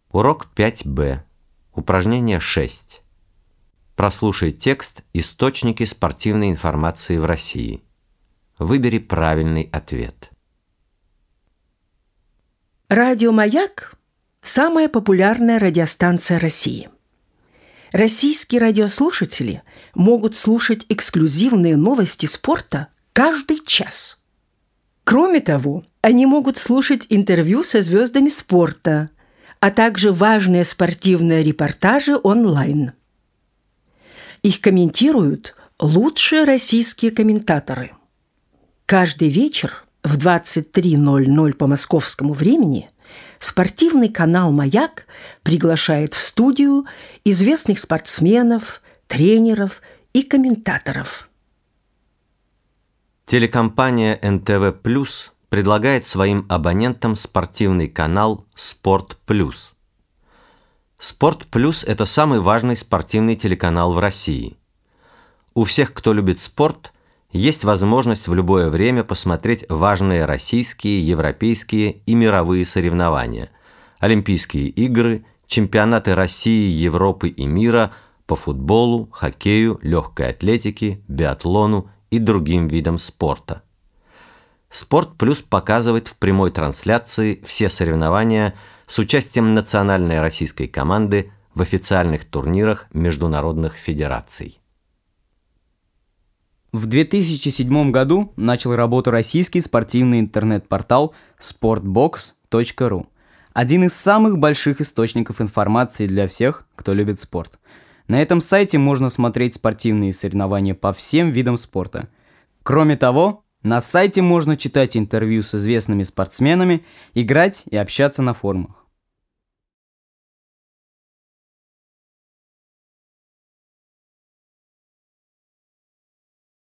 Урок 5Б. Упражнение 6. Прослушай текст «Источники спортивной информации в России». Выбери правильный ответ. Радио «Маяк» – самая популярная радиостанция России. Российские радиослушатели могут слушать эксклюзивные новости спорта каждый час. Кроме того, они могут слушать интервью со звездами спорта, а также важные спортивные репортажи онлайн. Их комментируют лучшие российские комментаторы. Каждый вечер в 23:00 по московскому времени спортивный канал «Маяк» приглашает в студию известных спортсменов, тренеров и комментаторов. Телекомпания НТВ+ предлагает своим абонентам спортивный канал «Спорт+». «Спорт+» – это самый важный спортивный телеканал в России. У всех, кто любит спорт, есть возможность в любое время посмотреть важные российские, европейские и мировые соревнования, Олимпийские игры, чемпионаты России, Европы и мира по футболу, хоккею, легкой атлетике, биатлону и другим видам спорта. «Спорт+ показывает в прямой трансляции все соревнования с участием национальной российской команды в официальных турнирах международных федераций. В 2007 году начал работу российский спортивный интернет-портал sportbox.ru, один из самых больших источников информации для всех, кто любит спорт. На этом сайте можно смотреть спортивные соревнования по всем видам спорта. Кроме того, на сайте можно читать интервью с известными спортсменами, играть и общаться на форумах.